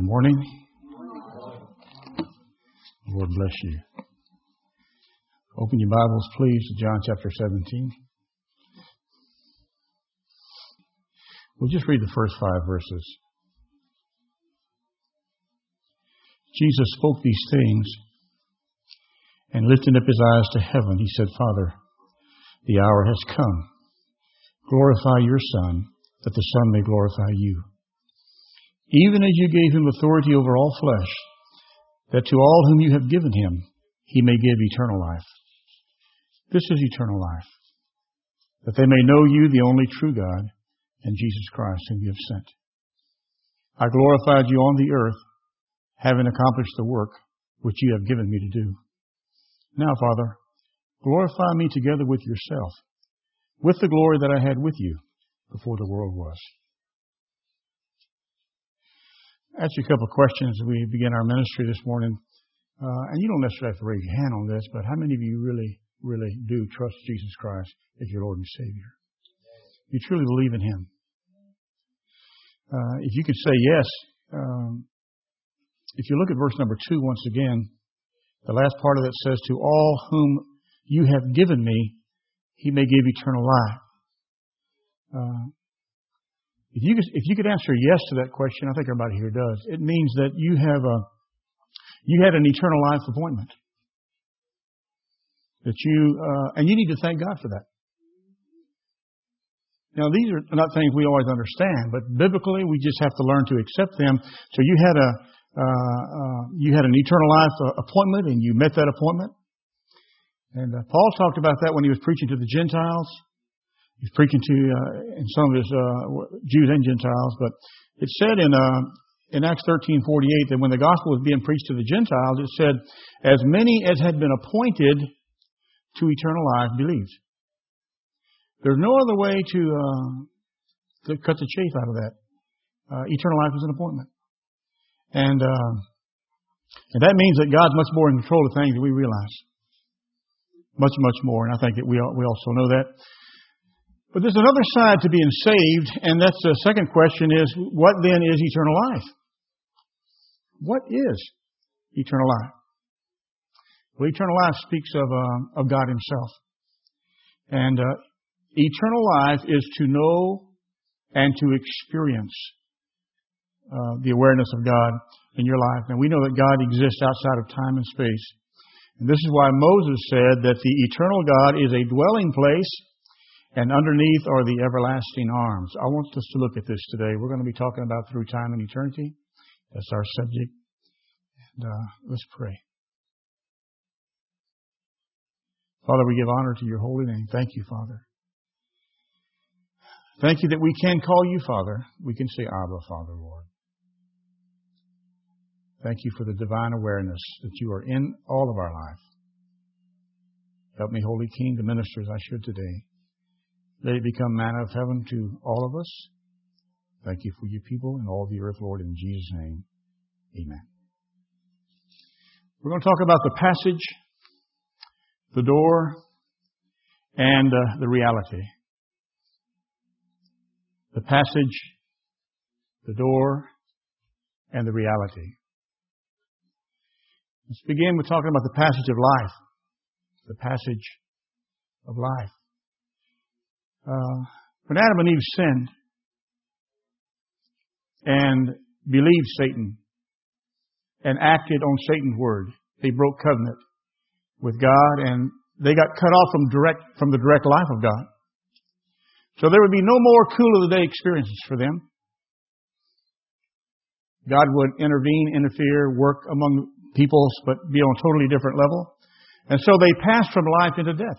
Good morning. Lord bless you. Open your Bibles, please, to John chapter 17. We'll just read the first 5 verses. Jesus spoke these things, and lifting up his eyes to heaven, he said, Father, the hour has come. Glorify your Son, that the Son may glorify you. Even as you gave him authority over all flesh, that to all whom you have given him, he may give eternal life. This is eternal life, that they may know you, the only true God, and Jesus Christ, whom you have sent. I glorified you on the earth, having accomplished the work which you have given me to do. Now, Father, glorify me together with yourself, with the glory that I had with you before the world was. I'll ask you a couple of questions as we begin our ministry this morning. And you don't necessarily have to raise your hand on this, but how many of you really do trust Jesus Christ as your Lord and Savior? You truly believe in Him. If you could say yes, if you look at verse number 2 once again, the last part of it says, to all whom you have given me, He may give eternal life. If you could answer yes to that question, I think everybody here does. It means that you had an eternal life appointment. And you need to thank God for that. Now, these are not things we always understand, but biblically we just have to learn to accept them. So you had an eternal life appointment, and you met that appointment. And Paul talked about that when he was preaching to the Gentiles. He's preaching to in some of his Jews and Gentiles, but it said in Acts 13:48 that when the gospel was being preached to the Gentiles, it said, "As many as had been appointed to eternal life believed." There's no other way to cut the chase out of that. Eternal life is an appointment, and that means that God's much more in control of things than we realize. Much more, and I think that we also know that. But there's another side to being saved, and that's the second question is, what then is eternal life? What is eternal life? Well, eternal life speaks of God Himself. And eternal life is to know and to experience the awareness of God in your life. And we know that God exists outside of time and space. And this is why Moses said that the eternal God is a dwelling place, and underneath are the everlasting arms. I want us to look at this today. We're going to be talking about through time and eternity. That's our subject. And let's pray. Father, we give honor to your holy name. Thank you, Father. Thank you that we can call you Father. We can say Abba, Father, Lord. Thank you for the divine awareness that you are in all of our life. Help me, Holy King, to minister as I should today. Let it become manna of heaven to all of us. Thank you for your people and all the earth, Lord, in Jesus' name. Amen. We're going to talk about the passage, the door, and the reality. The passage, the door, and the reality. Let's begin with talking about the passage of life. The passage of life. When Adam and Eve sinned and believed Satan and acted on Satan's word, they broke covenant with God, and they got cut off from the direct life of God. So there would be no more cool of the day experiences for them. God would intervene, interfere, work among peoples, but be on a totally different level. And so they passed from life into death.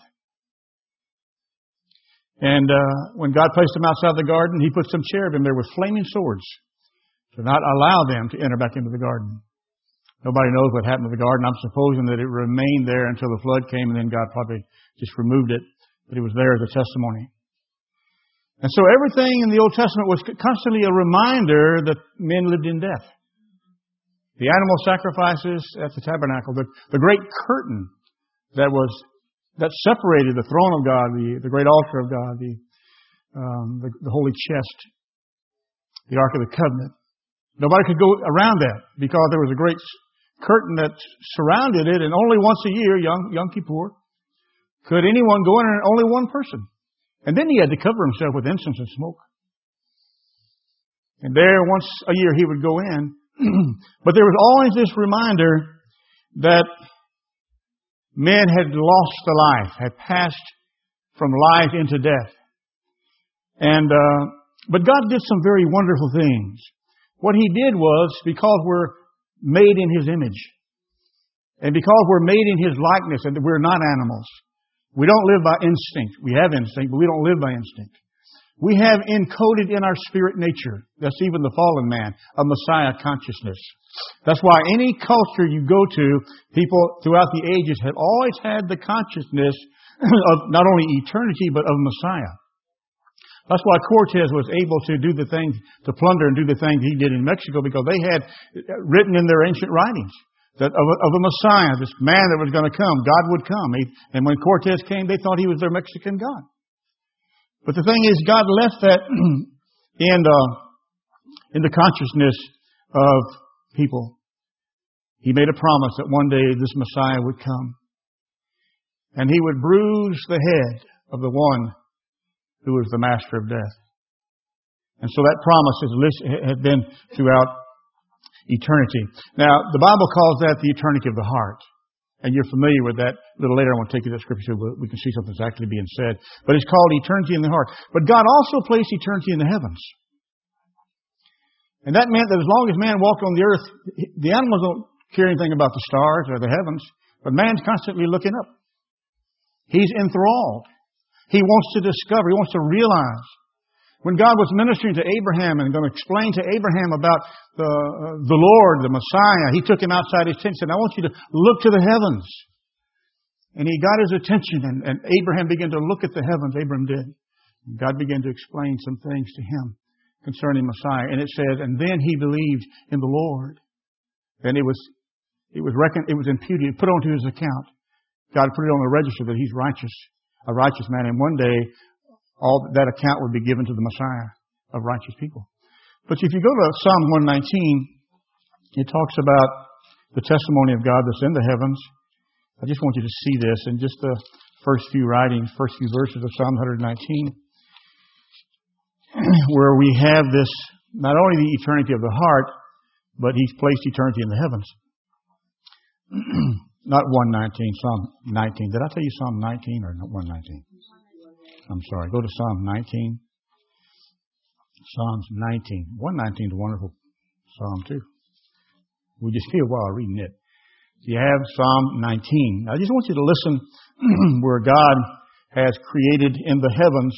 And when God placed them outside the garden, He put some cherubim there with flaming swords to not allow them to enter back into the garden. Nobody knows what happened to the garden. I'm supposing that it remained there until the flood came, and then God probably just removed it. But it was there as a testimony. And so everything in the Old Testament was constantly a reminder that men lived in death. The animal sacrifices at the tabernacle, the great curtain that separated the throne of God, the great altar of God, the holy chest, the Ark of the Covenant, Nobody could go around that because there was a great curtain that surrounded it, and only once a year, Yom Kippur, could anyone go in, and only one person. And then he had to cover himself with incense and smoke. And there, once a year, he would go in. But there was always this reminder that men had lost the life, had passed from life into death. But God did some very wonderful things. What He did was, because we're made in His image, and because we're made in His likeness, and we're not animals. We don't live by instinct. We have instinct, but we don't live by instinct. We have encoded in our spirit nature, that's even the fallen man, a Messiah consciousness. That's why any culture you go to, people throughout the ages have always had the consciousness of not only eternity, but of Messiah. That's why Cortez was able to do the things, to plunder and do the things he did in Mexico, because they had written in their ancient writings that of a Messiah, this man that was going to come, God would come. And when Cortez came, they thought he was their Mexican God. But the thing is, God left that in the consciousness of people. He made a promise that one day this Messiah would come, and He would bruise the head of the one who was the master of death. And so that promise has been throughout eternity. Now, the Bible calls that the eternity of the heart. And you're familiar with that. A little later I want to take you to that scripture so we can see something's actually being said. But it's called eternity in the heart. But God also placed eternity in the heavens. And that meant that as long as man walked on the earth, the animals don't care anything about the stars or the heavens, but man's constantly looking up. He's enthralled. He wants to discover. He wants to realize. When God was ministering to Abraham and going to explain to Abraham about the Lord, the Messiah, He took him outside His tent and said, I want you to look to the heavens. And He got his attention, and Abraham began to look at the heavens. Abraham did. God began to explain some things to him concerning Messiah. And it says, and then he believed in the Lord. And it was reckoned, it was imputed, put onto his account. God put it on the register that he's righteous, a righteous man. And one day, all that account would be given to the Messiah of righteous people. But if you go to Psalm 119, it talks about the testimony of God that's in the heavens. I just want you to see this in just the first few verses of Psalm 119, where we have this, not only the eternity of the heart, but He's placed eternity in the heavens. Not 119, Psalm 19. Did I tell you Psalm 19 or not 119? I'm sorry. Go to Psalm 19. Psalms 19. 119 is a wonderful psalm too. We just feel while reading it. You have Psalm 19. I just want you to listen where God has created in the heavens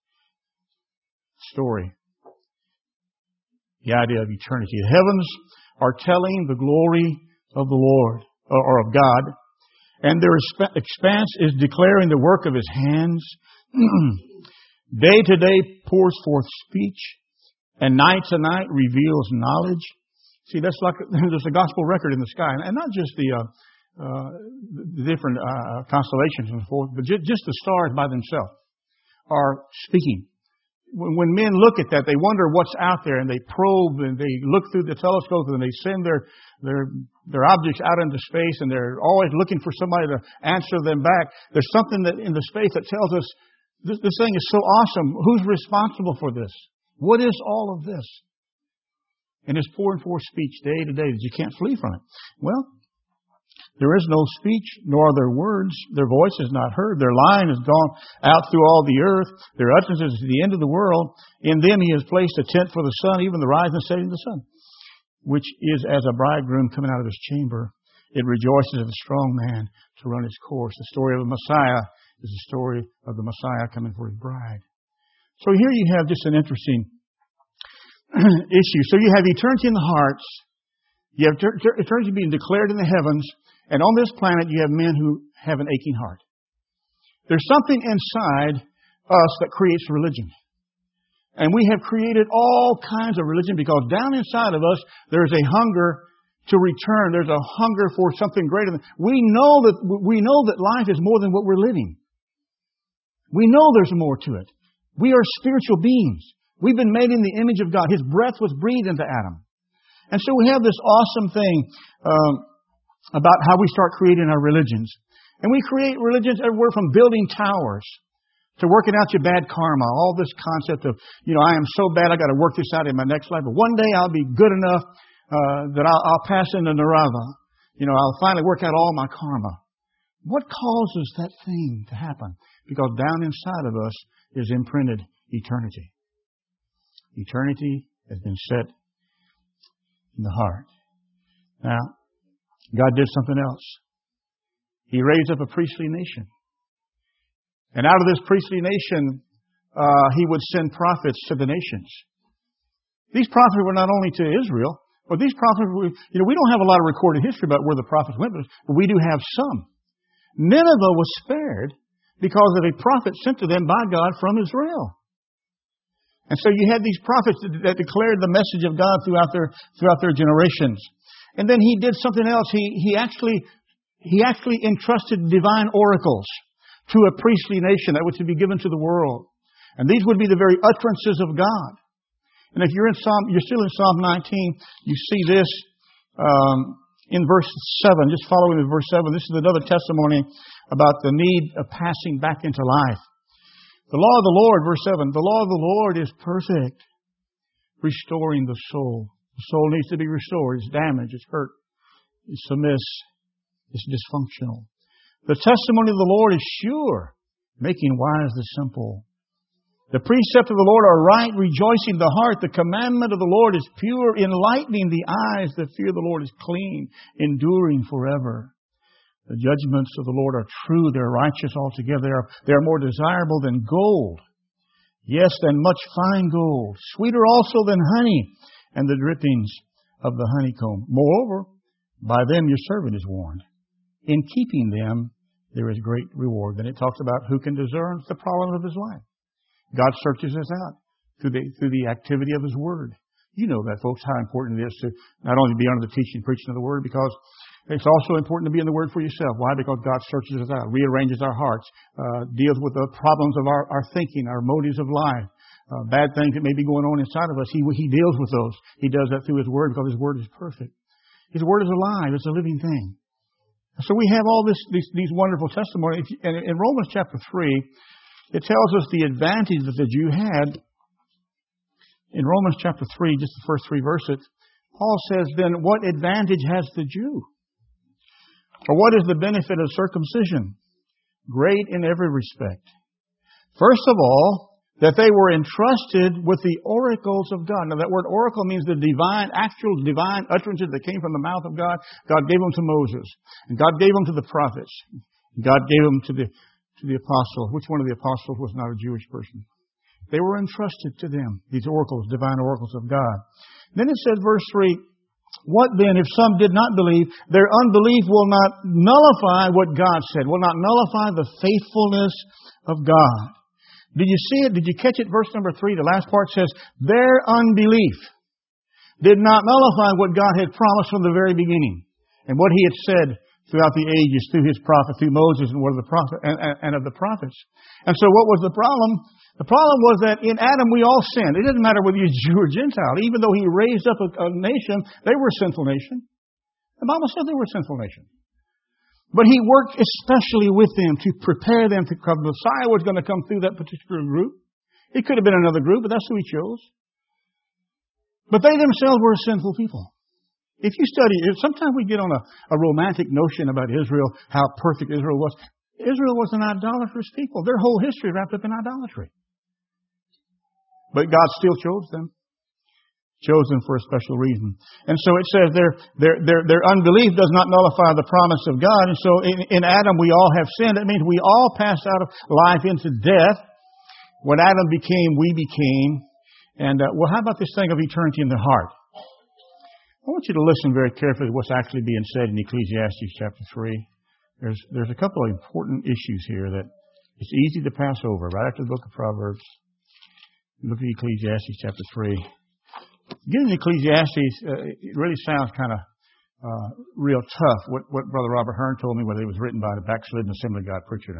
story. The idea of eternity. The heavens are telling the glory of the Lord, or of God, and their expanse is declaring the work of His hands. Day to day pours forth speech, and night to night reveals knowledge. See, that's like there's a gospel record in the sky, and not just the different constellations and so forth, but just the stars by themselves are speaking. When men look at that, they wonder what's out there, and they probe, and they look through the telescope, and they send their objects out into space, and they're always looking for somebody to answer them back. There's something that in the space that tells us this thing is so awesome. Who's responsible for this? What is all of this? And it's pouring forth speech day to day that you can't flee from it. Well, there is no speech, nor are there words. Their voice is not heard. Their line has gone out through all the earth. Their utterances to the end of the world. In them He has placed a tent for the sun, even the rise and setting of the sun, which is as a bridegroom coming out of his chamber. It rejoices as a strong man to run its course. The story of the Messiah is the story of the Messiah coming for His bride. So here you have just an interesting issue. So you have eternity in the hearts. You have eternity being declared in the heavens. And on this planet, you have men who have an aching heart. There's something inside us that creates religion. And we have created all kinds of religion because down inside of us, there's a hunger to return. There's a hunger for something greater than... We know that life is more than what we're living. We know there's more to it. We are spiritual beings. We've been made in the image of God. His breath was breathed into Adam. And so we have this awesome thing about how we start creating our religions. And we create religions everywhere from building towers to working out your bad karma. All this concept of, I am so bad I got to work this out in my next life. But one day I'll be good enough that I'll pass into Nirvana. I'll finally work out all my karma. What causes that thing to happen? Because down inside of us is imprinted eternity. Eternity has been set in the heart. Now, God did something else. He raised up a priestly nation. And out of this priestly nation, He would send prophets to the nations. These prophets were not only to Israel, but these prophets were, we don't have a lot of recorded history about where the prophets went, but we do have some. Nineveh was spared because of a prophet sent to them by God from Israel. And so you had these prophets that declared the message of God throughout their generations. And then He did something else. He actually entrusted divine oracles to a priestly nation that was to be given to the world. And these would be the very utterances of God. And if you're still in Psalm 19, you see this in verse 7, just following in verse 7. This is another testimony about the need of passing back into life. The law of the Lord, verse 7, the law of the Lord is perfect, restoring the soul. The soul needs to be restored. It's damaged, it's hurt, it's amiss, it's dysfunctional. The testimony of the Lord is sure, making wise the simple. The precepts of the Lord are right, rejoicing the heart. The commandment of the Lord is pure, enlightening the eyes. The fear of the Lord is clean, enduring forever. The judgments of the Lord are true. They're righteous altogether. They are more desirable than gold. Yes, than much fine gold. Sweeter also than honey and the drippings of the honeycomb. Moreover, by them your servant is warned. In keeping them, there is great reward. Then it talks about who can discern the problems of his life. God searches us out through the activity of His Word. You know that, folks, how important it is to not only be under the teaching and preaching of the Word, because it's also important to be in the Word for yourself. Why? Because God searches us out, rearranges our hearts, deals with the problems of our thinking, our motives of life, bad things that may be going on inside of us. He deals with those. He does that through His Word because His Word is perfect. His Word is alive. It's a living thing. So we have all these wonderful testimonies. And in Romans chapter 3, it tells us the advantage that the Jew had. In Romans chapter 3, just the first 3 verses, Paul says, then what advantage has the Jew? Or what is the benefit of circumcision? Great in every respect. First of all, that they were entrusted with the oracles of God. Now that word oracle means the actual divine utterances that came from the mouth of God. God gave them to Moses. And God gave them to the prophets. God gave them to the apostle. Which one of the apostles was not a Jewish person? They were entrusted to them, these oracles, divine oracles of God. Then it says, verse 3, what then if some did not believe? Their unbelief will not nullify what God said, will not nullify the faithfulness of God. Did you see it? Did you catch it? Verse number 3, the last part says, their unbelief did not nullify what God had promised from the very beginning and what He had said throughout the ages, through His prophet, through Moses and one of the prophet and of the prophets. And so what was the problem? The problem was that in Adam we all sinned. It didn't matter whether you're Jew or Gentile. Even though He raised up a nation, they were a sinful nation. The Bible said they were a sinful nation. But He worked especially with them to prepare them to come. The Messiah was going to come through that particular group. It could have been another group, but that's who He chose. But they themselves were sinful people. If you study it, sometimes we get on a romantic notion about Israel, how perfect Israel was. Israel was an idolatrous people. Their whole history wrapped up in idolatry. But God still chose them. Chose them for a special reason. And so it says their unbelief does not nullify the promise of God. And so in Adam we all have sinned. That means we all passed out of life into death. When Adam became, we became. And how about this thing of eternity in the heart? I want you to listen very carefully to what's actually being said in Ecclesiastes chapter 3. There's a couple of important issues here that it's easy to pass over. Right after the book of Proverbs, look at Ecclesiastes chapter 3. Getting Ecclesiastes, it really sounds kind of real tough. What Brother Robert Hearn told me, whether it was written by the backslidden Assembly of God preacher.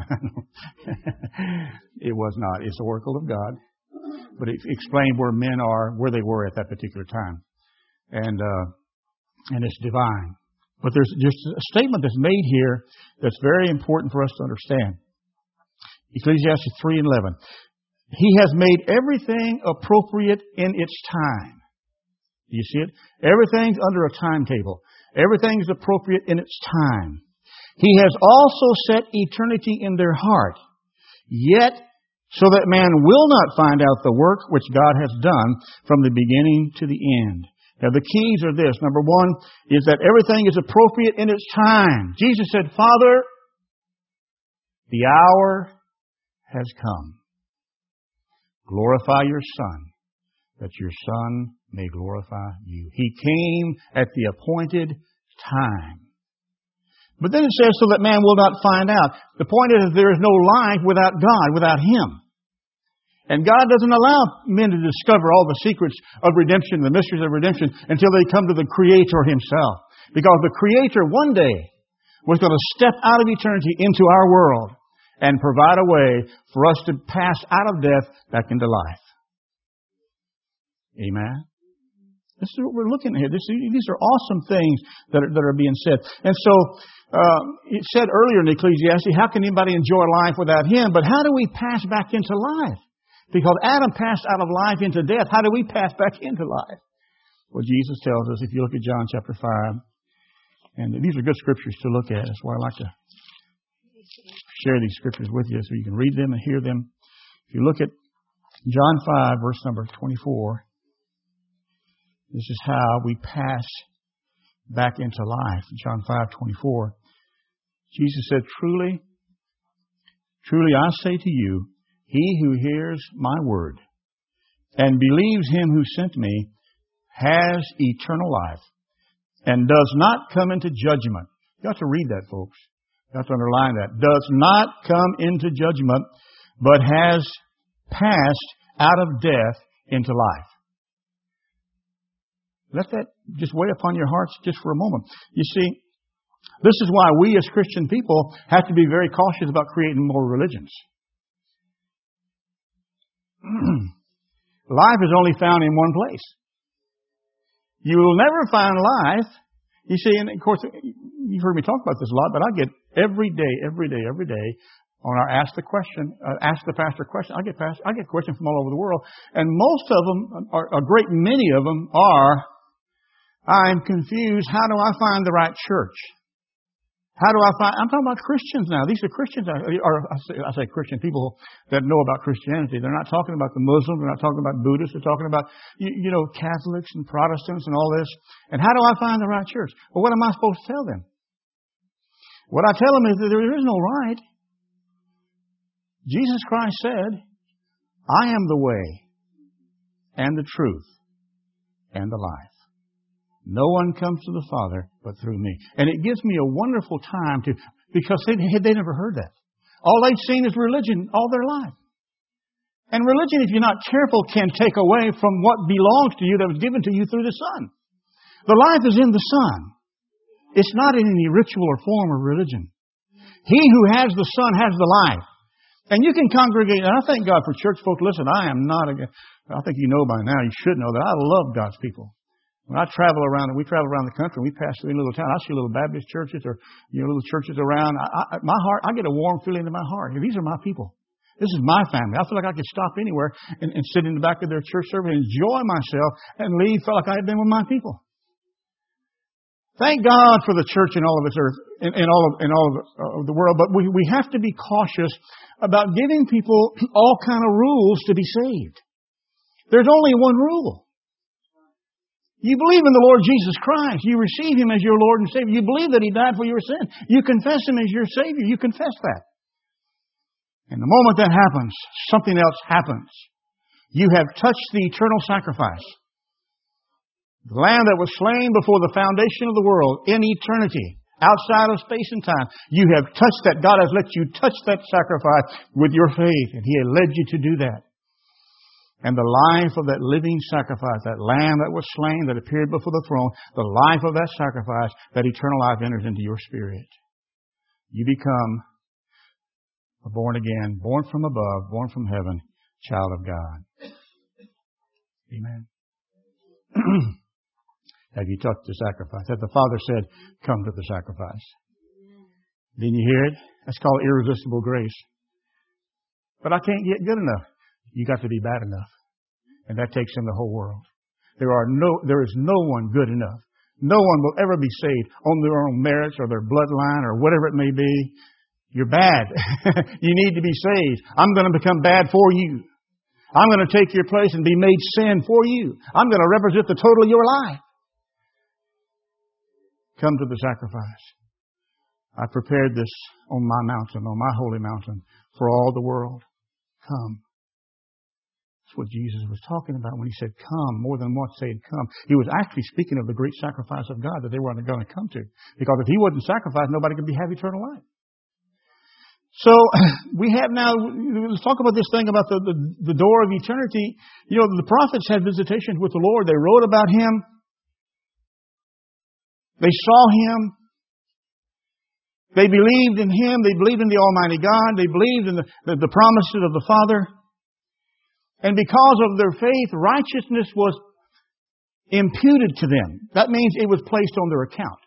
It was not. It's the oracle of God. But it explained where men are, where they were at that particular time. and it's divine. But there's just a statement that's made here that's very important for us to understand. Ecclesiastes 3:11. He has made everything appropriate in its time. Do you see it? Everything's under a timetable. Everything's appropriate in its time. He has also set eternity in their heart, yet so that man will not find out the work which God has done from the beginning to the end. Now the keys are this. Number one is that everything is appropriate in its time. Jesus said, Father, the hour has come. Glorify your Son, that your Son may glorify you. He came at the appointed time. But then it says, so that man will not find out. The point is, there is no life without God, without Him. And God doesn't allow men to discover all the secrets of redemption, the mysteries of redemption, until they come to the Creator Himself. Because the Creator one day was going to step out of eternity into our world and provide a way for us to pass out of death back into life. Amen? This is what we're looking at here. These are awesome things that are being said. And so, it said earlier in Ecclesiastes, how can anybody enjoy life without Him? But how do we pass back into life? Because Adam passed out of life into death. How do we pass back into life? Well, Jesus tells us, if you look at John chapter 5, and these are good scriptures to look at. That's why I like to share these scriptures with you so you can read them and hear them. If you look at John 5, verse number 24, this is how we pass back into life. John 5:24. Jesus said, Truly, truly I say to you, he who hears my word and believes Him who sent me has eternal life and does not come into judgment. You have to read that, folks. You have to underline that. Does not come into judgment, but has passed out of death into life. Let that just weigh upon your hearts just for a moment. You see, this is why we as Christian people have to be very cautious about creating more religions. Life is only found in one place. You will never find life. You see, and of course, you've heard me talk about this a lot, but I get every day on our Ask the Pastor question. I get questions from all over the world, and most of them, a great many of them are, I'm confused. How do I find the right church? How do I find? I'm talking about Christians now. These are Christians, or I say Christian people that know about Christianity. They're not talking about the Muslims. They're not talking about Buddhists. They're talking about, Catholics and Protestants and all this. And how do I find the right church? Well, what am I supposed to tell them? What I tell them is that there is no right. Jesus Christ said, I am the way and the truth and the life. No one comes to the Father but through me. And it gives me a wonderful time because they never heard that. All they've seen is religion all their life. And religion, if you're not careful, can take away from what belongs to you that was given to you through the Son. The life is in the Son. It's not in any ritual or form of religion. He who has the Son has the life. And you can congregate, and I thank God for church folk. Listen, I think you know by now, you should know that I love God's people. When we travel around the country, we pass through a little town. I see little Baptist churches or little churches around. My heart, I get a warm feeling in my heart. These are my people. This is my family. I feel like I could stop anywhere and sit in the back of their church service and enjoy myself and leave. Felt like I had been with my people. Thank God for the church in all of its earth, in all of the world. But we have to be cautious about giving people all kind of rules to be saved. There's only one rule. You believe in the Lord Jesus Christ. You receive Him as your Lord and Savior. You believe that He died for your sin. You confess Him as your Savior. You confess that. And the moment that happens, something else happens. You have touched the eternal sacrifice. The Lamb that was slain before the foundation of the world in eternity, outside of space and time. You have touched that. God has let you touch that sacrifice with your faith, and He has led you to do that. And the life of that living sacrifice, that Lamb that was slain, that appeared before the throne, the life of that sacrifice, that eternal life enters into your spirit. You become a born again, born from above, born from heaven, child of God. Amen. Have you touched the sacrifice? That the Father said, come to the sacrifice. Didn't you hear it? That's called irresistible grace. But I can't get good enough. You got to be bad enough. And that takes in the whole world. There is no one good enough. No one will ever be saved on their own merits or their bloodline or whatever it may be. You're bad. You need to be saved. I'm going to become bad for you. I'm going to take your place and be made sin for you. I'm going to represent the total of your life. Come to the sacrifice. I prepared this on my mountain, on my holy mountain, for all the world. Come. That's what Jesus was talking about when He said, come, more than once saying, come. He was actually speaking of the great sacrifice of God that they were going to come to. Because if He wasn't sacrificed, nobody could have eternal life. So, we have now, let's talk about this thing about the door of eternity. You know, the prophets had visitations with the Lord. They wrote about Him. They saw Him. They believed in Him. They believed in the Almighty God. They believed in the promises of the Father. And because of their faith, righteousness was imputed to them. That means it was placed on their account.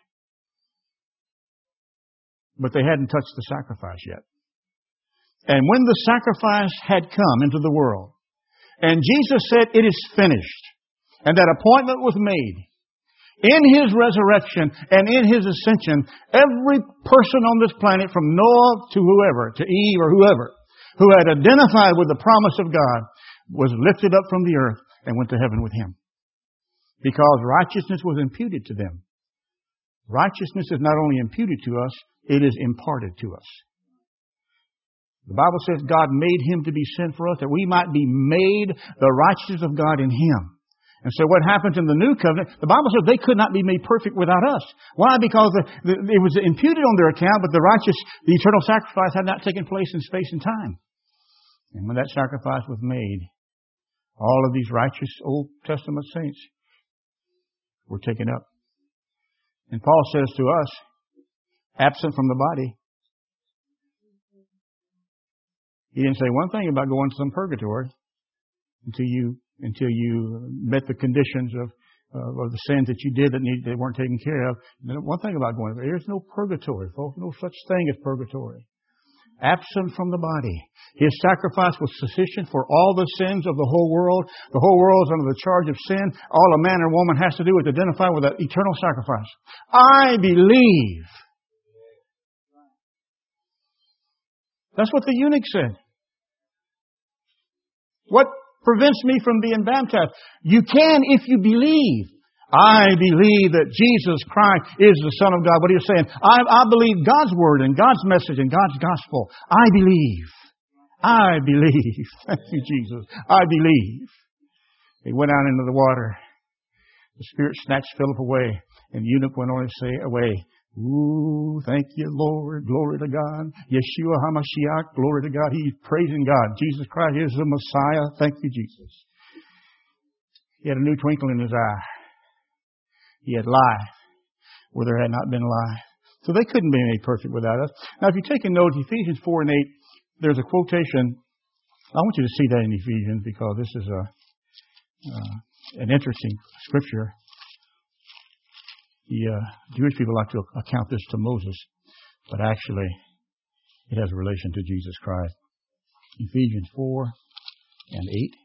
But they hadn't touched the sacrifice yet. And when the sacrifice had come into the world, and Jesus said, it is finished, and that appointment was made, in His resurrection and in His ascension, every person on this planet, from Noah to whoever, to Eve or whoever, who had identified with the promise of God, was lifted up from the earth and went to heaven with Him. Because righteousness was imputed to them. Righteousness is not only imputed to us, it is imparted to us. The Bible says God made Him to be sin for us, that we might be made the righteousness of God in Him. And so what happens in the new covenant, the Bible says they could not be made perfect without us. Why? Because it was imputed on their account, but the eternal sacrifice had not taken place in space and time. And when that sacrifice was made, all of these righteous Old Testament saints were taken up. And Paul says to us, absent from the body. He didn't say one thing about going to some purgatory until you met the conditions of the sins that you did that weren't taken care of. One thing about going there, there's no purgatory, folks. No such thing as purgatory. Absent from the body. His sacrifice was sufficient for all the sins of the whole world. The whole world is under the charge of sin. All a man or woman has to do is identify with that eternal sacrifice. I believe. That's what the eunuch said. What prevents me from being baptized? You can if you believe. I believe that Jesus Christ is the Son of God. What are you saying? I believe God's Word and God's message and God's gospel. I believe. I believe. Thank you, Jesus. I believe. He went out into the water. The Spirit snatched Philip away, and the eunuch went on his way. Ooh, thank you, Lord. Glory to God. Yeshua HaMashiach. Glory to God. He's praising God. Jesus Christ is the Messiah. Thank you, Jesus. He had a new twinkle in his eye. He had life where there had not been life. So they couldn't be made perfect without us. Now, if you take a note, Ephesians 4 and 8, there's a quotation. I want you to see that in Ephesians because this is an interesting scripture. The Jewish people like to account this to Moses, but actually it has a relation to Jesus Christ. Ephesians 4 and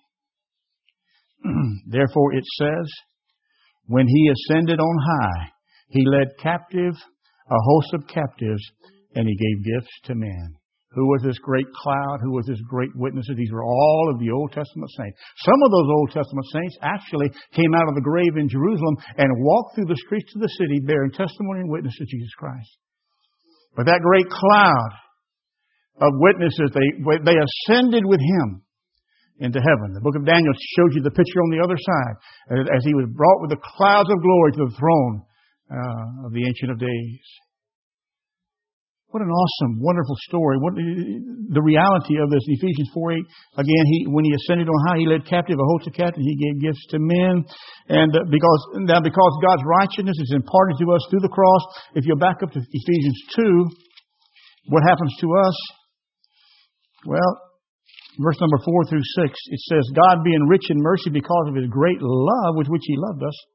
8. Therefore it says, when He ascended on high, He led captive a host of captives, and He gave gifts to men. Who was this great cloud? Who was this great witnesses? These were all of the Old Testament saints. Some of those Old Testament saints actually came out of the grave in Jerusalem and walked through the streets of the city bearing testimony and witness to Jesus Christ. But that great cloud of witnesses, they ascended with Him into heaven. The book of Daniel shows you the picture on the other side as He was brought with the clouds of glory to the throne of the Ancient of Days. What an awesome, wonderful story. The reality of this, Ephesians 4:8. Again, when He ascended on high, He led captive a host of captives. He gave gifts to men. And because God's righteousness is imparted to us through the cross, if you back up to Ephesians 2, what happens to us? Well, verse number 4 through 6, it says, God being rich in mercy because of His great love with which He loved us,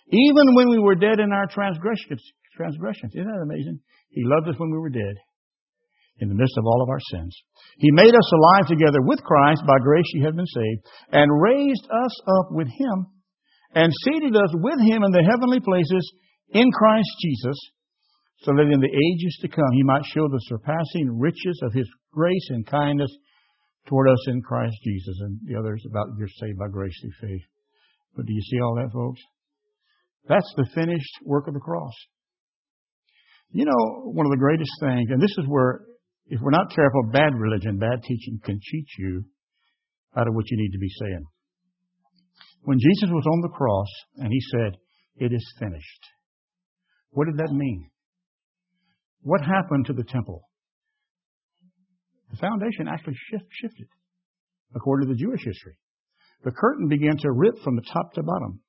Even when we were dead in our transgressions. Isn't that amazing? He loved us when we were dead, in the midst of all of our sins. He made us alive together with Christ. By grace you have been saved, and raised us up with Him, and seated us with Him in the heavenly places in Christ Jesus, so that in the ages to come He might show the surpassing riches of His grace and kindness toward us in Christ Jesus. And the others about you're saved by grace through faith. But do you see all that, folks? That's the finished work of the cross. You know, one of the greatest things, and this is where, if we're not careful, bad religion, bad teaching can cheat you out of what you need to be saying. When Jesus was on the cross and He said, "It is finished," what did that mean? What happened to the temple? The foundation actually shifted, according to the Jewish history. The curtain began to rip from the top to bottom.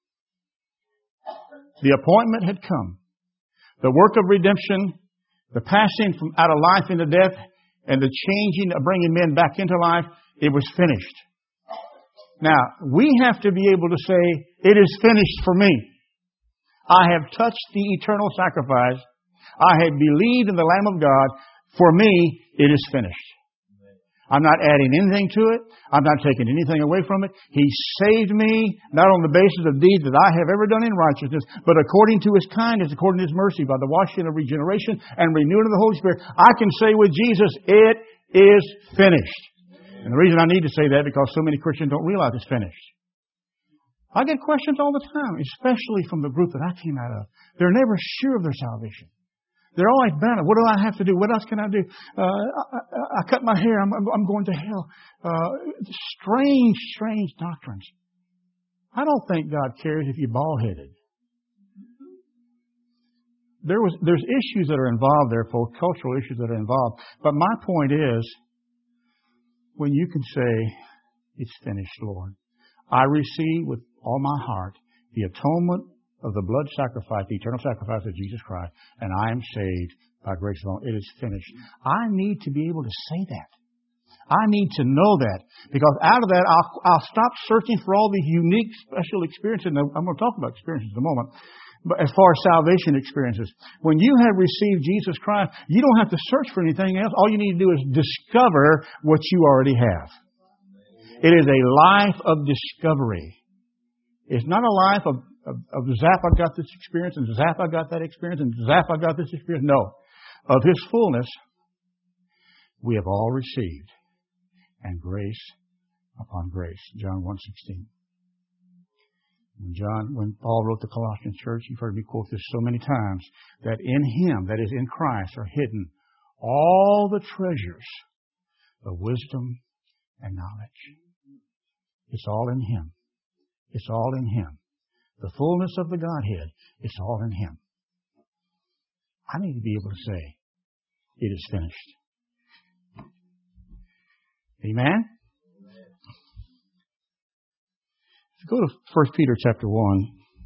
The appointment had come. The work of redemption, the passing from out of life into death, and the changing of bringing men back into life, it was finished. Now, we have to be able to say, "It is finished for me. I have touched the eternal sacrifice. I have believed in the Lamb of God. For me, it is finished." I'm not adding anything to it. I'm not taking anything away from it. He saved me, not on the basis of deeds that I have ever done in righteousness, but according to His kindness, according to His mercy, by the washing of regeneration and renewing of the Holy Spirit. I can say with Jesus, "It is finished." And the reason I need to say that, because so many Christians don't realize it's finished. I get questions all the time, especially from the group that I came out of. They're never sure of their salvation. They're always bound. What do I have to do? What else can I do? I cut my hair. I'm going to hell. Strange doctrines. I don't think God cares if you're bald-headed. There's issues that are involved there, folks, cultural issues that are involved. But my point is, when you can say, "It's finished, Lord. I receive with all my heart the atonement of the blood sacrifice, the eternal sacrifice of Jesus Christ, and I am saved by grace alone. It is finished." I need to be able to say that. I need to know that, because out of that, I'll stop searching for all these unique, special experiences. And I'm going to talk about experiences in a moment. But as far as salvation experiences, when you have received Jesus Christ, you don't have to search for anything else. All you need to do is discover what you already have. It is a life of discovery. It's not a life of zap, I got this experience, and zap, I got that experience, and zap, I got this experience. No. Of His fullness, we have all received, and grace upon grace. John 1:16. When Paul wrote the Colossian church, you've heard me quote this so many times, that in Him, that is in Christ, are hidden all the treasures of wisdom and knowledge. It's all in Him. It's all in Him. The fullness of the Godhead, it's all in Him. I need to be able to say, "It is finished." Amen? Go to 1 Peter chapter 1.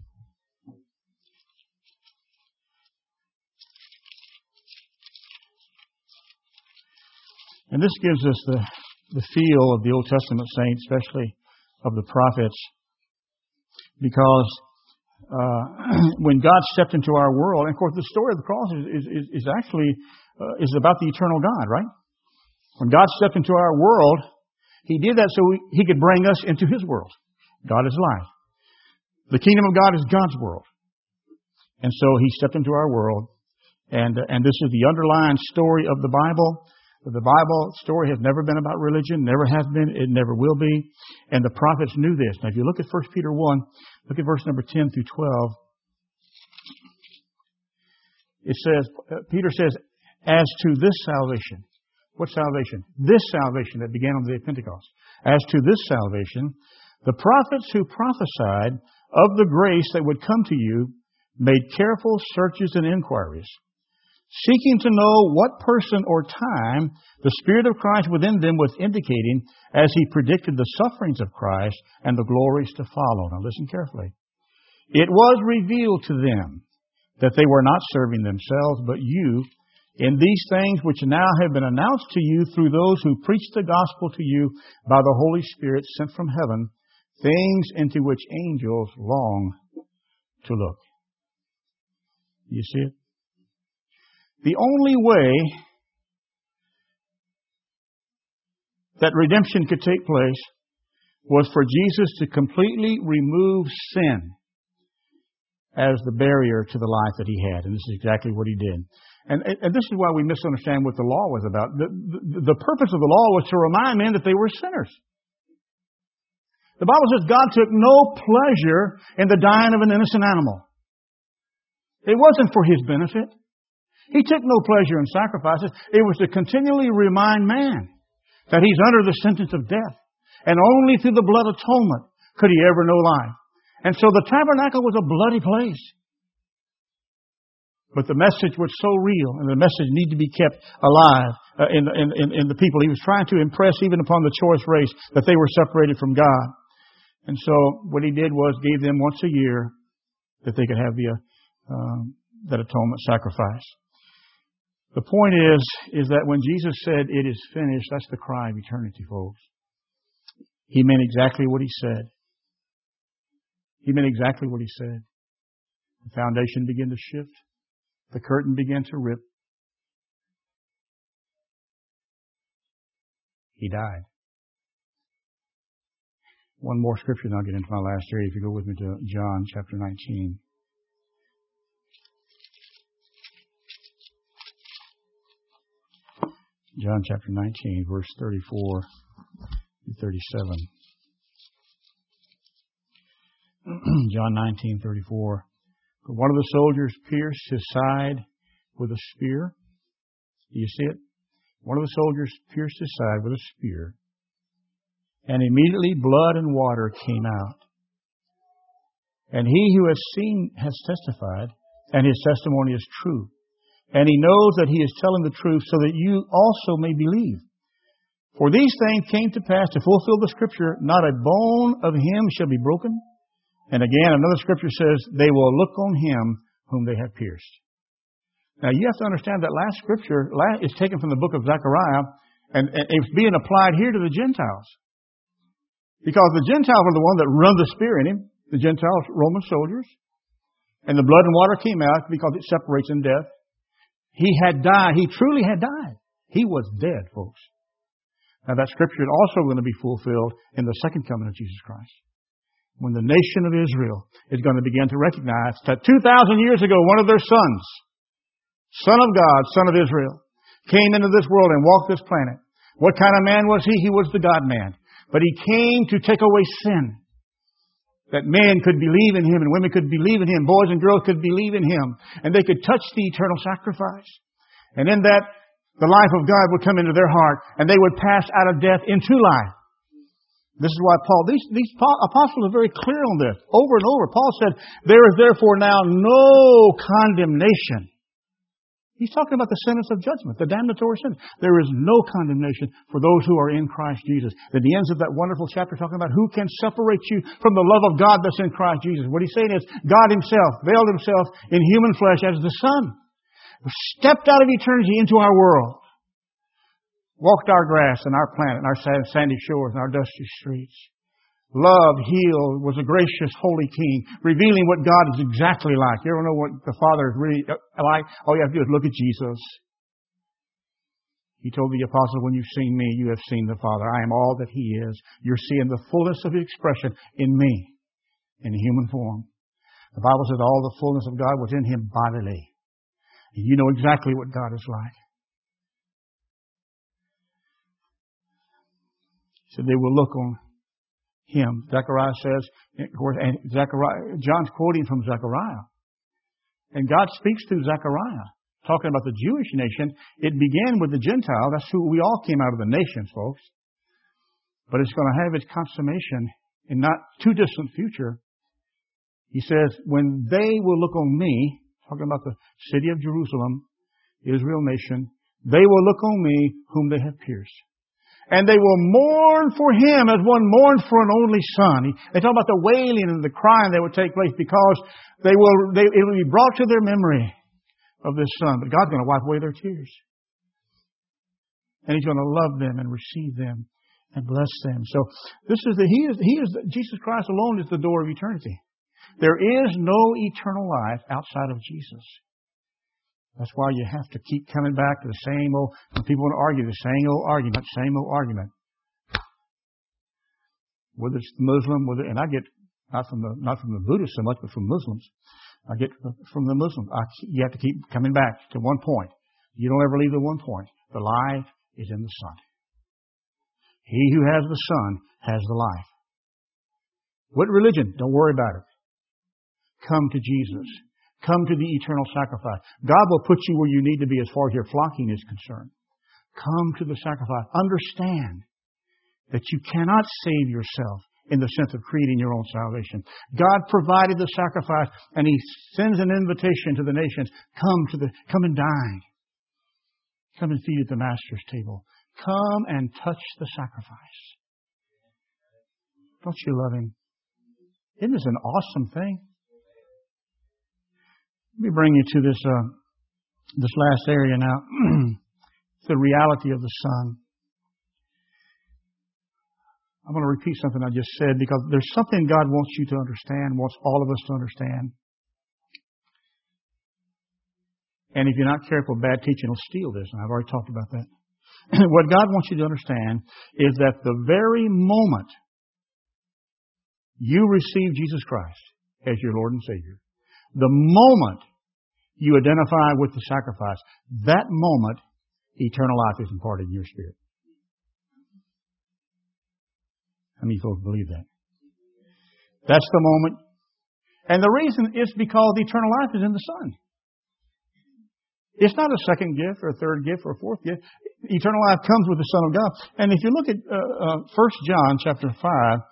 And this gives us the feel of the Old Testament saints, especially of the prophets. Because when God stepped into our world, and of course the story of the cross is actually about the eternal God, right? When God stepped into our world, He did that so He could bring us into His world. God is life. The kingdom of God is God's world. And so He stepped into our world. And this is the underlying story of the Bible. The Bible story has never been about religion, never has been, it never will be. And the prophets knew this. Now if you look at 1 Peter 1, look at verse number 10 through 12. It says, Peter says, "As to this salvation," what salvation? This salvation that began on the day of Pentecost. "As to this salvation, the prophets who prophesied of the grace that would come to you made careful searches and inquiries, seeking to know what person or time the Spirit of Christ within them was indicating as He predicted the sufferings of Christ and the glories to follow." Now listen carefully. "It was revealed to them that they were not serving themselves, but you, in these things which now have been announced to you through those who preach the gospel to you by the Holy Spirit sent from heaven, things into which angels long to look. You see it? The only way that redemption could take place was for Jesus to completely remove sin as the barrier to the life that He had. And this is exactly what He did. And this is why we misunderstand what the law was about. The purpose of the law was to remind men that they were sinners. The Bible says God took no pleasure in the dying of an innocent animal. It wasn't for His benefit. He took no pleasure in sacrifices. It was to continually remind man that he's under the sentence of death. And only through the blood atonement could he ever know life. And so the tabernacle was a bloody place. But the message was so real, and the message needed to be kept alive in the people. He was trying to impress even upon the choice race that they were separated from God. And so what He did was gave them once a year that they could have that atonement sacrifice. The point is that when Jesus said, "It is finished," that's the cry of eternity, folks. He meant exactly what He said. He meant exactly what He said. The foundation began to shift. The curtain began to rip. He died. One more scripture and I'll get into my last area. If you go with me to John chapter 19. John chapter 19, verse 34 to 37. John 19:34. But one of the soldiers pierced His side with a spear. Do you see it? One of the soldiers pierced His side with a spear. And immediately blood and water came out. And he who has seen has testified, and his testimony is true. And he knows that he is telling the truth, so that you also may believe. For these things came to pass to fulfill the Scripture, not a bone of him shall be broken. And again, another Scripture says, they will look on Him whom they have pierced. Now, you have to understand that last Scripture is taken from the book of Zechariah, and it's being applied here to the Gentiles. Because the Gentiles are the one that run the spear in him, the Gentiles, Roman soldiers. And the blood and water came out because it separates in death. He had died. He truly had died. He was dead, folks. Now that Scripture is also going to be fulfilled in the second coming of Jesus Christ. When the nation of Israel is going to begin to recognize that 2,000 years ago, one of their sons, Son of God, Son of Israel, came into this world and walked this planet. What kind of man was He? He was the God-man. But He came to take away sin. That men could believe in Him and women could believe in Him. Boys and girls could believe in Him. And they could touch the eternal sacrifice. And in that, the life of God would come into their heart. And they would pass out of death into life. This is why these apostles are very clear on this. Over and over, Paul said, there is therefore now no condemnation. He's talking about the sentence of judgment, the damnatory sentence. There is no condemnation for those who are in Christ Jesus. At the ends of that wonderful chapter talking about who can separate you from the love of God that's in Christ Jesus. What he's saying is God Himself veiled Himself in human flesh as the Son. Stepped out of eternity into our world. Walked our grass and our planet and our sandy shores and our dusty streets. Loved, healed, was a gracious, holy King, revealing what God is exactly like. You ever know what the Father is really like? All you have to do is look at Jesus. He told the apostles, when you've seen me, you have seen the Father. I am all that He is. You're seeing the fullness of His expression in me, in human form. The Bible says all the fullness of God was in Him bodily. And you know exactly what God is like. He said they will look on Him. Zechariah says, of course, and John's quoting from Zechariah. And God speaks through Zechariah, talking about the Jewish nation. It began with the Gentile. That's who we all came out of the nations, folks. But it's going to have its consummation in not too distant future. He says, when they will look on me, talking about the city of Jerusalem, Israel nation, they will look on me whom they have pierced. And they will mourn for Him as one mourns for an only son. They talk about the wailing and the crying that would take place because it will be brought to their memory of this son. But God's going to wipe away their tears. And He's going to love them and receive them and bless them. So this is Jesus Christ alone is the door of eternity. There is no eternal life outside of Jesus. That's why you have to keep coming back to the same old, when people want to argue, the same old argument. Whether it's Muslim, and I get, not from the Buddhists so much, but from Muslims. I get from the Muslims. You have to keep coming back to one point. You don't ever leave the one point. The life is in the Son. He who has the Son has the life. What religion? Don't worry about it. Come to Jesus. Come to the eternal sacrifice. God will put you where you need to be as far as your flocking is concerned. Come to the sacrifice. Understand that you cannot save yourself in the sense of creating your own salvation. God provided the sacrifice, and He sends an invitation to the nations. Come and dine. Come and feed at the Master's table. Come and touch the sacrifice. Don't you love Him? Isn't this an awesome thing? Let me bring you to this last area now. The reality of the Son. I'm going to repeat something I just said because there's something God wants you to understand, wants all of us to understand. And if you're not careful, bad teaching will steal this, and I've already talked about that. What God wants you to understand is that the very moment you receive Jesus Christ as your Lord and Savior, the moment you identify with the sacrifice, that moment, eternal life is imparted in your spirit. How many folks believe that? That's the moment. And the reason is because eternal life is in the Son. It's not a second gift or a third gift or a fourth gift. Eternal life comes with the Son of God. And if you look at 1 John chapter 5,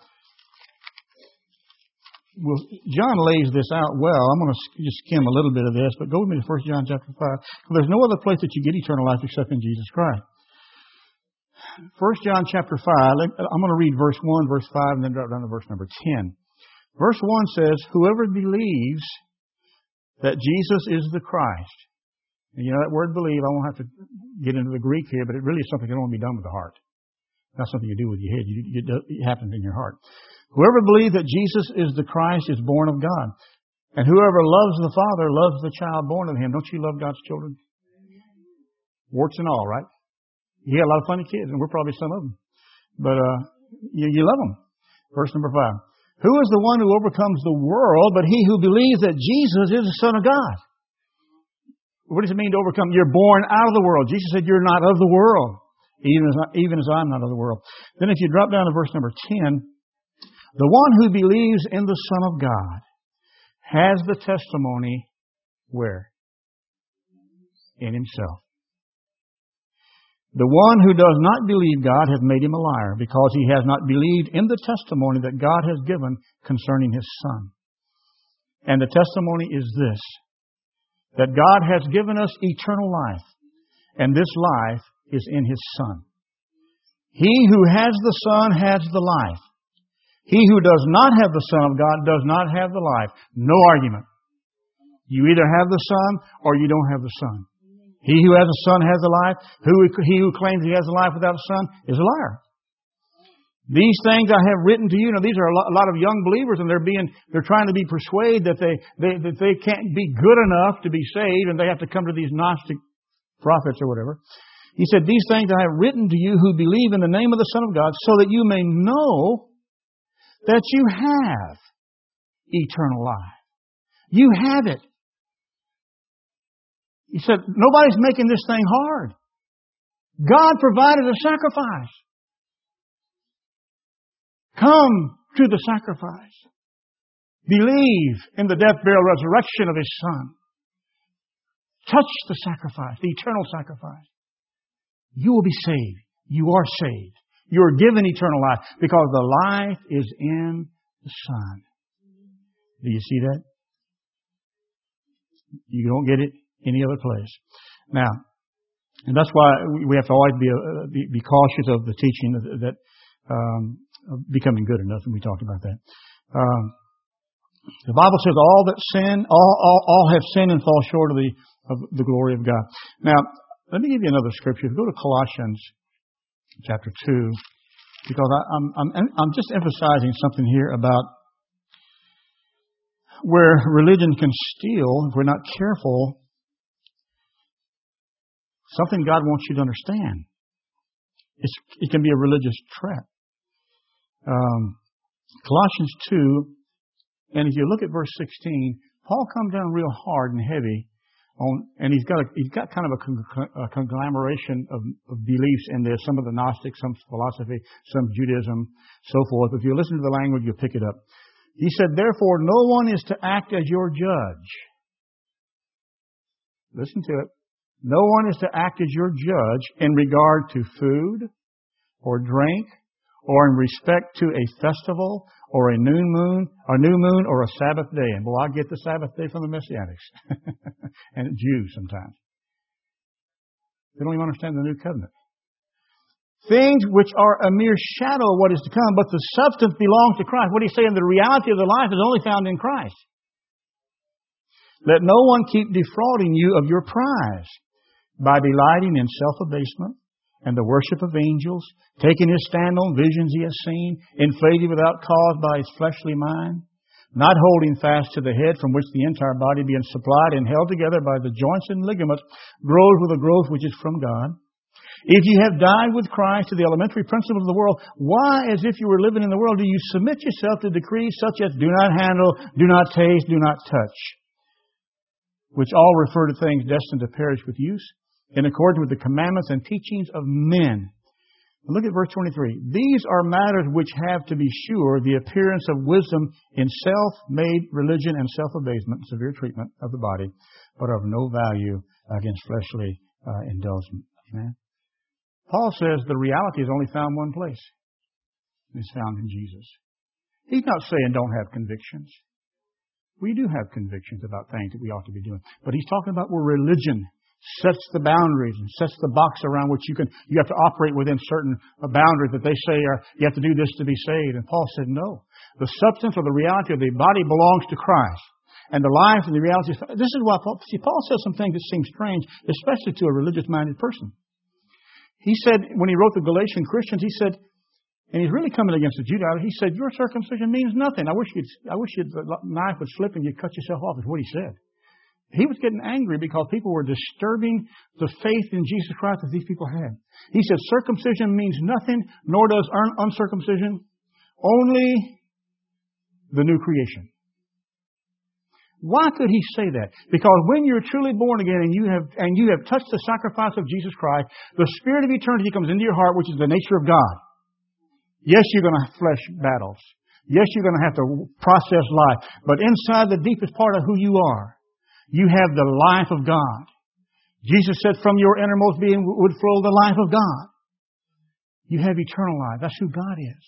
well, John lays this out well. I'm going to just skim a little bit of this, but go with me to 1 John chapter 5. There's no other place that you get eternal life except in Jesus Christ. 1 John chapter 5, I'm going to read verse 1, verse 5, and then drop down to verse number 10. Verse 1 says, whoever believes that Jesus is the Christ. And you know that word believe, I won't have to get into the Greek here, but it really is something that can only be done with the heart. Not something you do with your head. It happens in your heart. Whoever believes that Jesus is the Christ is born of God. And whoever loves the Father loves the child born of Him. Don't you love God's children? Warts and all, right? You got a lot of funny kids, and we're probably some of them. But you love them. Verse number 5. Who is the one who overcomes the world but he who believes that Jesus is the Son of God? What does it mean to overcome? You're born out of the world. Jesus said you're not of the world, even as I'm not of the world. Then if you drop down to verse number 10, the one who believes in the Son of God has the testimony where? In himself. The one who does not believe God hath made him a liar, because he has not believed in the testimony that God has given concerning His Son. And the testimony is this, that God has given us eternal life, and this life is in His Son. He who has the Son has the life. He who does not have the Son of God does not have the life. No argument. You either have the Son or you don't have the Son. He who has a Son has the life. He who claims he has a life without a Son is a liar. These things I have written to you. Now, these are a lot of young believers, and they're trying to be persuaded that they can't be good enough to be saved, and they have to come to these Gnostic prophets or whatever. He said, these things I have written to you who believe in the name of the Son of God, so that you may know that you have eternal life. You have it. He said, nobody's making this thing hard. God provided a sacrifice. Come to the sacrifice. Believe in the death, burial, resurrection of His Son. Touch the sacrifice, the eternal sacrifice. You will be saved. You are saved. You are given eternal life because the life is in the Son. Do you see that? You don't get it any other place. Now, and that's why we have to always be cautious of the teaching that of becoming good enough, and we talked about that. The Bible says all have sinned and fall short of the glory of God. Now, let me give you another scripture. Go to Colossians chapter 2, because I'm just emphasizing something here about where religion can steal, if we're not careful, something God wants you to understand. It can be a religious trap. Colossians 2, and if you look at verse 16, Paul comes down real hard and heavy and he's got kind of a conglomeration of beliefs in there. Some of the Gnostics, some philosophy, some Judaism, so forth. If you listen to the language, you'll pick it up. He said, therefore, no one is to act as your judge. Listen to it. No one is to act as your judge in regard to food or drink or in respect to a festival or a new moon or a Sabbath day. And I get the Sabbath day from the Messianics and Jews sometimes. They don't even understand the new covenant. Things which are a mere shadow of what is to come, but the substance belongs to Christ. What he's saying, the reality of the life is only found in Christ. Let no one keep defrauding you of your prize by delighting in self-abasement and the worship of angels, taking his stand on visions he has seen, inflated without cause by his fleshly mind, not holding fast to the head from which the entire body being supplied and held together by the joints and ligaments grows with a growth which is from God. If you have died with Christ to the elementary principles of the world, why, as if you were living in the world, do you submit yourself to decrees such as do not handle, do not taste, do not touch, which all refer to things destined to perish with use, in accordance with the commandments and teachings of men. Look at verse 23. These are matters which have, to be sure, the appearance of wisdom in self-made religion and self-abasement, severe treatment of the body, but of no value against fleshly indulgence. Amen. Paul says the reality is only found one place. It's found in Jesus. He's not saying don't have convictions. We do have convictions about things that we ought to be doing. But he's talking about where religion sets the boundaries and sets the box around which you have to operate within certain boundaries that they say you have to do this to be saved. And Paul said no. The substance or the reality of the body belongs to Christ. And the life and the reality, this is why Paul says some things that seem strange, especially to a religious-minded person. He said, when he wrote the Galatian Christians, he said, and he's really coming against the Judaizers, he said, your circumcision means nothing. I wish the knife would slip and you'd cut yourself off, is what he said. He was getting angry because people were disturbing the faith in Jesus Christ that these people had. He said, circumcision means nothing, nor does uncircumcision, only the new creation. Why could he say that? Because when you're truly born again and you have touched the sacrifice of Jesus Christ, the Spirit of eternity comes into your heart, which is the nature of God. Yes, you're going to have flesh battles. Yes, you're going to have to process life. But inside the deepest part of who you are, you have the life of God. Jesus said, from your innermost being would flow the life of God. You have eternal life. That's who God is.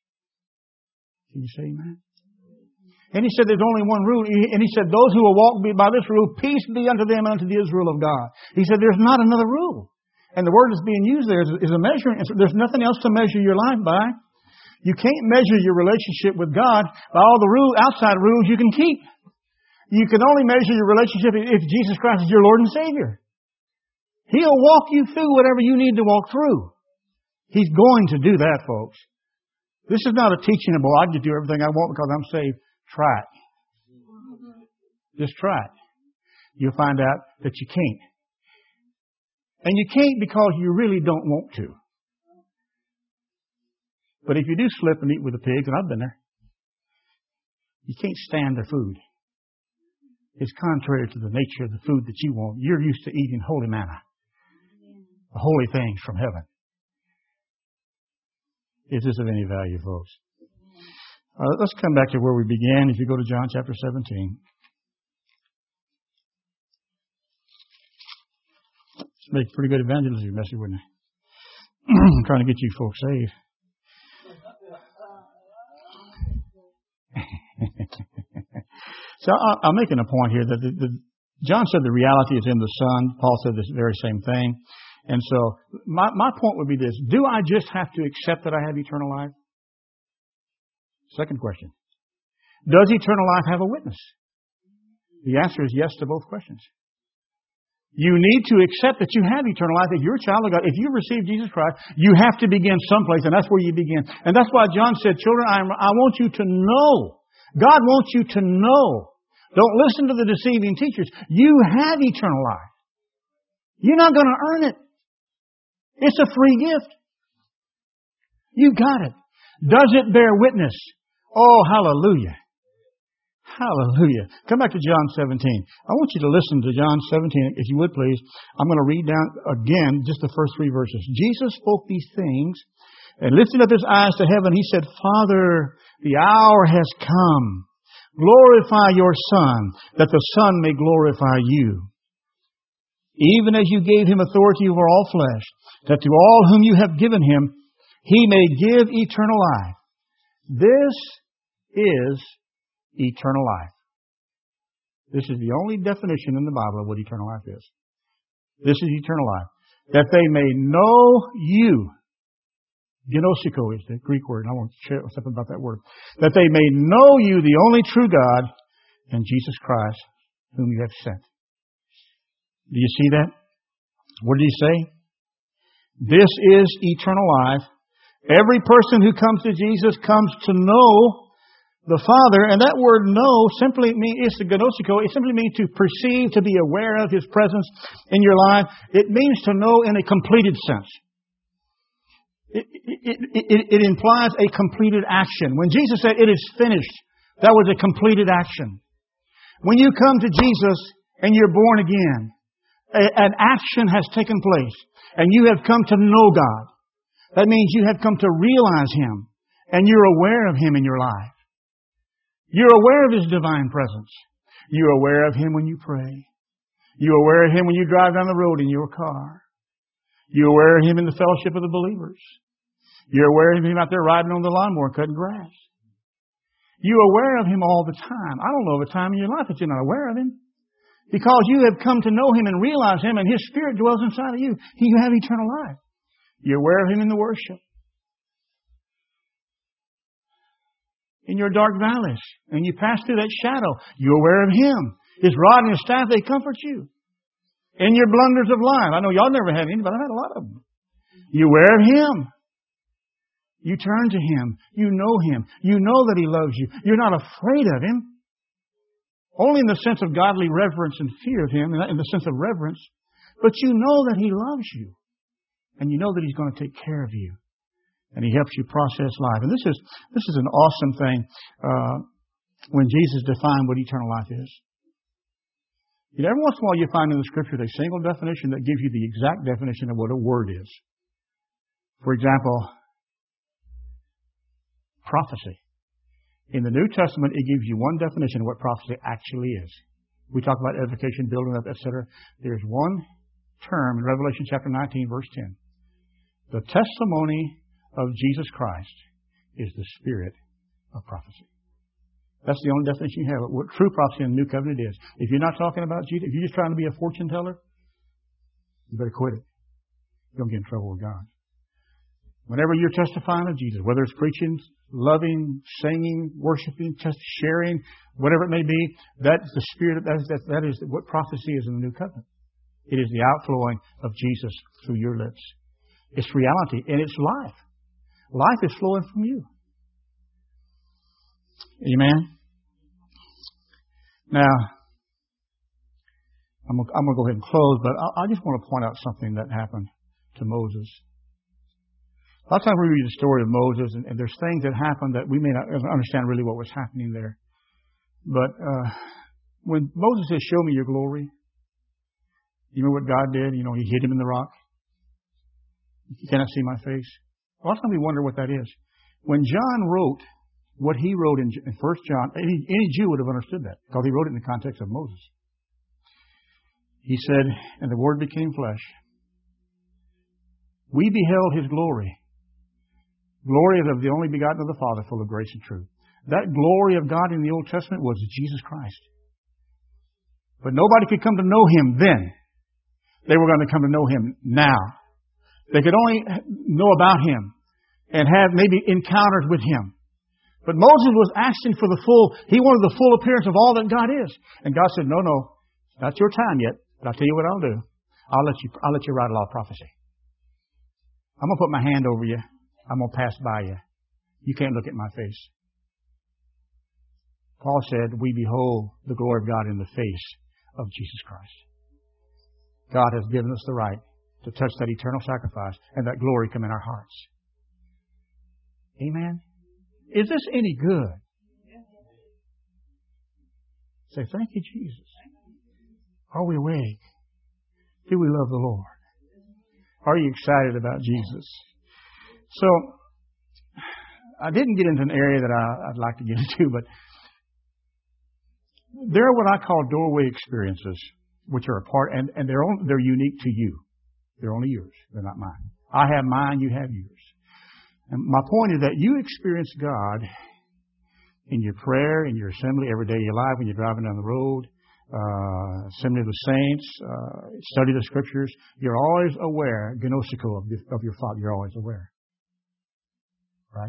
Can you say amen? And he said there's only one rule. And he said those who will walk by this rule, peace be unto them and unto the Israel of God. He said there's not another rule. And the word that's being used there is a measuring. There's nothing else to measure your life by. You can't measure your relationship with God by all the outside rules you can keep. You can only measure your relationship if Jesus Christ is your Lord and Savior. He'll walk you through whatever you need to walk through. He's going to do that, folks. This is not a teachable, I just do everything I want because I'm saved. Try it. Just try it. You'll find out that you can't. And you can't because you really don't want to. But if you do slip and eat with the pigs, and I've been there, you can't stand their food. It's contrary to the nature of the food that you want. You're used to eating holy manna. The holy things from heaven. Is this of any value, folks? Let's come back to where we began. If you go to John chapter 17. It's make pretty good evangelism message, wouldn't it? I'm trying to get you folks saved. So I'm making a point here that John said the reality is in the Son. Paul said this very same thing. And so my point would be this. Do I just have to accept that I have eternal life? Second question. Does eternal life have a witness? The answer is yes to both questions. You need to accept that you have eternal life. If you're a child of God, if you receive Jesus Christ, you have to begin someplace, and that's where you begin. And that's why John said, children, I want you to know. God wants you to know Don't listen to the deceiving teachers. You have eternal life. You're not going to earn it. It's a free gift. You got it. Does it bear witness? Oh, hallelujah. Hallelujah. Come back to John 17. I want you to listen to John 17, if you would please. I'm going to read down again just the first 3 verses. Jesus spoke these things and lifted up His eyes to heaven. He said, Father, the hour has come. Glorify your Son, that the Son may glorify you. Even as you gave Him authority over all flesh, that to all whom you have given Him, He may give eternal life. This is eternal life. This is the only definition in the Bible of what eternal life is. This is eternal life. That they may know you. Genosiko is the Greek word, and I want to share something about that word. That they may know you, the only true God, and Jesus Christ, whom you have sent. Do you see that? What did He say? This is eternal life. Every person who comes to Jesus comes to know the Father, and that word know simply means, it's the gnosiko, it simply means to perceive, to be aware of His presence in your life. It means to know in a completed sense. It implies a completed action. When Jesus said, it is finished, that was a completed action. When you come to Jesus and you're born again, an action has taken place, and you have come to know God. That means you have come to realize Him, and you're aware of Him in your life. You're aware of His divine presence. You're aware of Him when you pray. You're aware of Him when you drive down the road in your car. You're aware of Him in the fellowship of the believers. You're aware of Him out there riding on the lawnmower cutting grass. You're aware of Him all the time. I don't know of a time in your life that you're not aware of Him. Because you have come to know Him and realize Him, and His Spirit dwells inside of you. You have eternal life. You're aware of Him in the worship. In your dark valleys, and you pass through that shadow, you're aware of Him. His rod and His staff, they comfort you. In your blunders of life, I know y'all never had any, but I've had a lot of them. You're aware of Him. You turn to Him. You know Him. You know that He loves you. You're not afraid of Him. Only in the sense of godly reverence and fear of Him, in the sense of reverence. But you know that He loves you. And you know that He's going to take care of you. And He helps you process life. And this is an awesome thing when Jesus defined what eternal life is. You know, every once in a while you find in the Scripture a single definition that gives you the exact definition of what a word is. For example, prophecy. In the New Testament, it gives you one definition of what prophecy actually is. We talk about edification, building up, etc. There's one term in Revelation chapter 19, verse 10. The testimony of Jesus Christ is the spirit of prophecy. That's the only definition you have of what true prophecy in the New Covenant is. If you're not talking about Jesus, if you're just trying to be a fortune teller, you better quit it. You're going to get in trouble with God. Whenever you're testifying of Jesus, whether it's preaching, loving, singing, worshiping, sharing, whatever it may be, that's the spirit. That is what prophecy is in the New Covenant. It is the outflowing of Jesus through your lips. It's reality, and it's life. Life is flowing from you. Amen. Now, I'm going to go ahead and close, but I just want to point out something that happened to Moses. A lot of times we read the story of Moses, and there's things that happened that we may not understand really what was happening there. But when Moses says, show me your glory, you know what God did? You know, He hid him in the rock. You cannot see my face. A lot of times we wonder what that is. When John wrote what he wrote in 1 John, any Jew would have understood that because he wrote it in the context of Moses. He said, and the Word became flesh. We beheld His glory. Glory of the only begotten of the Father, full of grace and truth. That glory of God in the Old Testament was Jesus Christ. But nobody could come to know Him then. They were going to come to know Him now. They could only know about Him and have maybe encounters with Him. But Moses was asking for he wanted the full appearance of all that God is. And God said, no, it's not your time yet, but I'll tell you what I'll do. I'll let you write a law of prophecy. I'm going to put my hand over you. I'm going to pass by you. You can't look at my face. Paul said, we behold the glory of God in the face of Jesus Christ. God has given us the right to touch that eternal sacrifice and that glory come in our hearts. Amen? Is this any good? Say, thank you, Jesus. Are we awake? Do we love the Lord? Are you excited about Jesus? So, I didn't get into an area that I'd like to get into, but there are what I call doorway experiences, which are a part, and they're unique to you. They're only yours. They're not mine. I have mine, you have yours. And my point is that you experience God in your prayer, in your assembly, every day of your life, when you're driving down the road, assembly of the saints, study the Scriptures. You're always aware, gnostico, of your Father. You're always aware. Right?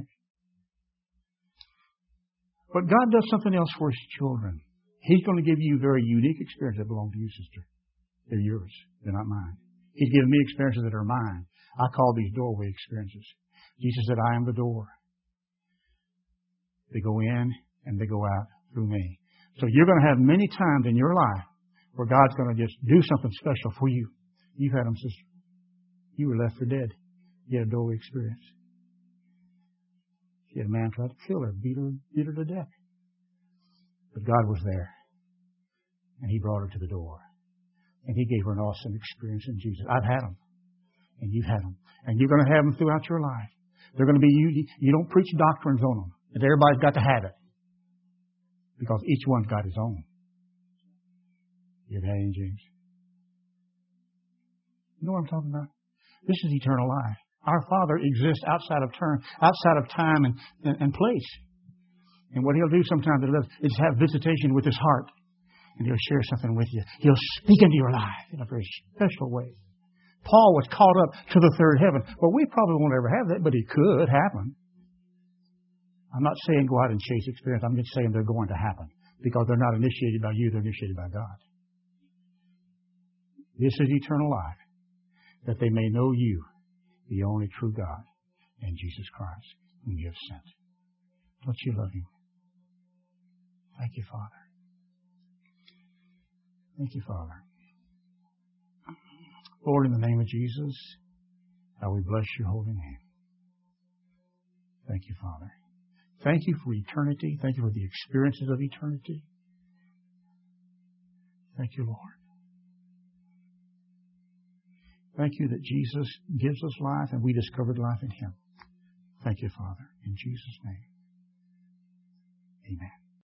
But God does something else for His children. He's going to give you very unique experiences that belong to you, sister. They're yours. They're not mine. He's given me experiences that are mine. I call these doorway experiences. Jesus said, I am the door. They go in and they go out through me. So you're going to have many times in your life where God's going to just do something special for you. You've had them, sister. You were left for dead. You had a doorway experience. She had a man try to kill her, beat her to death. But God was there. And He brought her to the door. And He gave her an awesome experience in Jesus. I've had them. And you've had them. And you're going to have them throughout your life. They're going to be, you don't preach doctrines on them. That everybody's got to have it. Because each one's got his own. You ever had any, James? You know what I'm talking about? This is eternal life. Our Father exists outside of time and place. And what He'll do sometimes is have visitation with His heart. And He'll share something with you. He'll speak into your life in a very special way. Paul was caught up to the third heaven. Well, we probably won't ever have that, but it could happen. I'm not saying go out and chase experience. I'm just saying they're going to happen. Because they're not initiated by you, they're initiated by God. This is eternal life. That they may know you, the only true God, and Jesus Christ, whom you have sent. Don't you love Him? Thank you, Father. Thank you, Father. Lord, in the name of Jesus, how we bless your holy name. Thank you, Father. Thank you for eternity. Thank you for the experiences of eternity. Thank you, Lord. Thank you that Jesus gives us life and we discovered life in Him. Thank you, Father. In Jesus' name, amen.